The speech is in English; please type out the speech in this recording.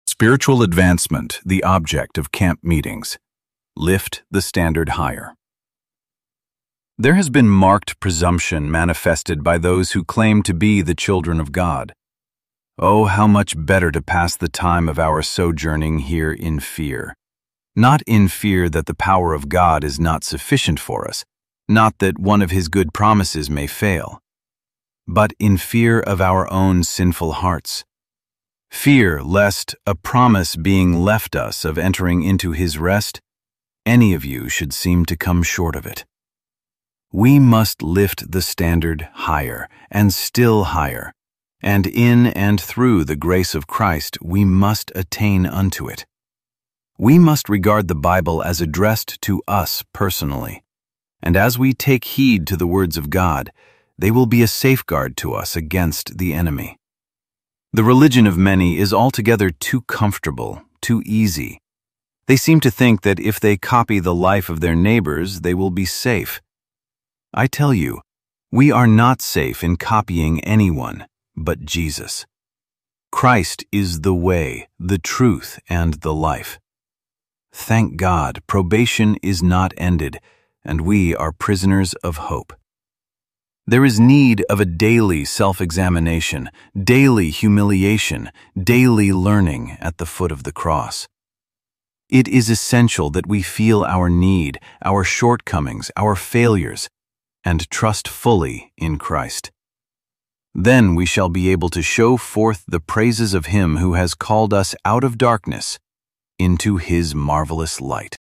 Spiritual advancement, the object of camp meetings. Lift the standard higher. There has been marked presumption manifested by those who claim to be the children of God. Oh, how much better to pass the time of our sojourning here in fear. Not in fear that the power of God is not sufficient for us, not that one of His good promises may fail, but in fear of our own sinful hearts. Fear lest, a promise being left us of entering into His rest, any of you should seem to come short of it. We must lift the standard higher and still higher, and in and through the grace of Christ we must attain unto it. We must regard the Bible as addressed to us personally, and as we take heed to the words of God, they will be a safeguard to us against the enemy. The religion of many is altogether too comfortable, too easy. They seem to think that if they copy the life of their neighbors, they will be safe. I tell you, we are not safe in copying anyone but Jesus. Christ is the way, the truth, and the life. Thank God, probation is not ended, and we are prisoners of hope. There is need of a daily self-examination, daily humiliation, daily learning at the foot of the cross. It is essential that we feel our need, our shortcomings, our failures, and trust fully in Christ. Then we shall be able to show forth the praises of Him who has called us out of darkness into His marvelous light.